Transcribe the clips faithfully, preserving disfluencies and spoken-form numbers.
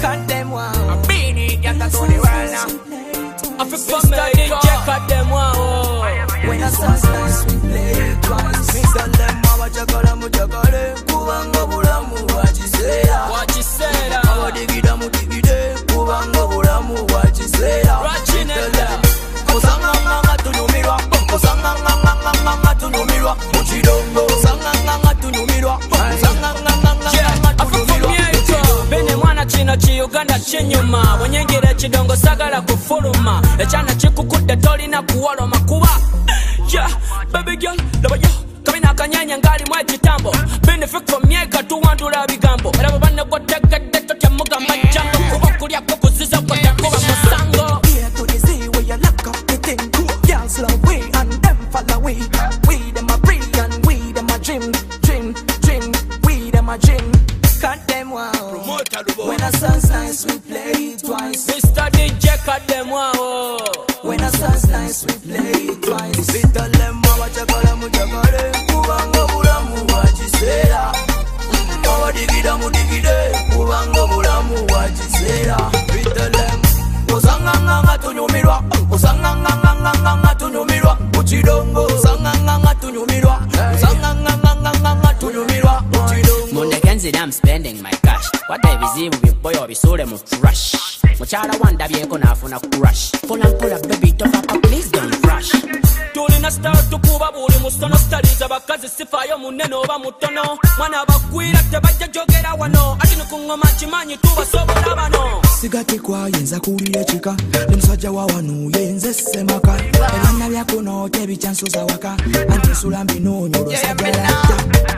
cut them wow. I'm beanie, get that to the world now. I feel for me, check cut them wow. When the sun's nice, we play it twice. Mister Lemma, what you call 'em, what you call 'em? Kubango bulamu, what you say? What you say? Awa digida mu digide, kubango bulamu, what you say? Mister Lemma, osanga nganga tunumirwa, osanga nganga nganga tunumirwa, muchidongo, osanga nganga tunumirwa, osanga nganga nganga tunumirwa. Bene mwana chino chi Uganda chinyuma, wanyengere chidongo sagala kufuluma, echana chikukudde tolina kuwoloma kuba. Yeah, baby girl, love you. Kamina kanyanya ngali mwa kitambo. Benefit from myeka tuwandula bigambo. Era babane ko tegedde totya mugamba jango kuba kulya ko kuziza ko takuba musango. Here to the sea where you lock up the thing. Girls love we and them follow we. We them a free and we them a dream, dream, dream. We them a dream. Cut them wow. When the sun's nice we play it twice. Mister D J cut them wow. When the sun's nice we play it twice. Mister Lemma, what you call 'em, what you call 'em? Kubango bulamu, what you say? Awa digida mu digide, kubango bulamu, what you say? Mister Lemma, osanga nganga tunyumirwa, osanga nganga nganga tunyumirwa, muchidongo, osanga nganga tunyumirwa, osanga nganga nganga tunyumirwa, muchidongo. Mundekenzira I'm spending my cash. What ebizibu bibboyo bisule mu trash. Mukyala wandabyeko nafuna crush. Pola mpola baby toka pa please don't rush. Tulina star tukuba buli musono staliza bakazi sifayo munene oba mutono. Mwana bagwira tebajja jogera wano. Ati nukungoma kimanyi tubasobola bano. Sigati kwa yenza kulira chika. Ne musajja wa wano yenze semaka. Ebana byakono tebichansoza waka. Anti sulambi no nyoro sagalata.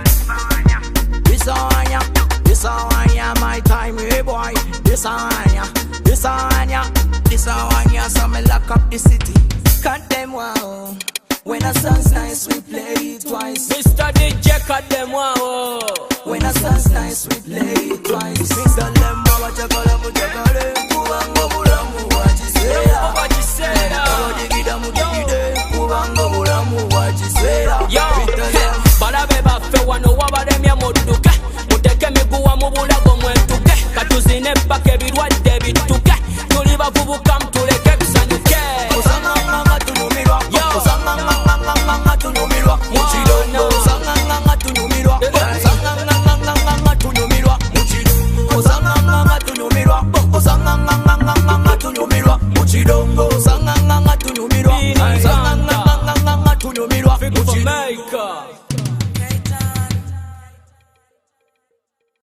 This on ya, this on ya, my time, hey boy. This on ya, this on ya, this on ya. So me lock up the city. Cut them wow. When the sun's nice, we play it twice. Mister D J cut them wow. When the sun's nice, we play it twice. Mister Lemma, what you call 'em, what you call 'em?